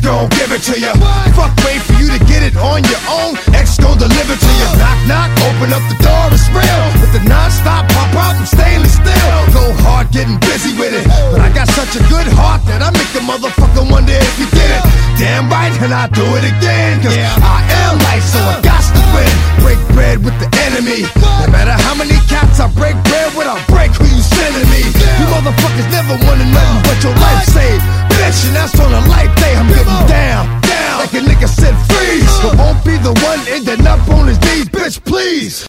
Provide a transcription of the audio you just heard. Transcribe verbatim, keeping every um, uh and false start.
X gon' give it to you. Fuck, wait for you to get it on your own. X gon' deliver to you. Knock, knock, open up the door, it's real. With the non-stop pop-out and stainless steel. Go hard, getting busy with it. But I got such a good heart that I make a motherfucker wonder if you did it. Damn right, and I do it again. Cause I am life, so I got to win. Break bread with the enemy. No matter how many cats I break bread with, I'll break who you sending me. You motherfuckers never wanted nothing but your life saved. Bitch, and that's on a life day. I'm getting down, down, like a nigga said freeze. But won't be the one ending up on his knees, bitch, please.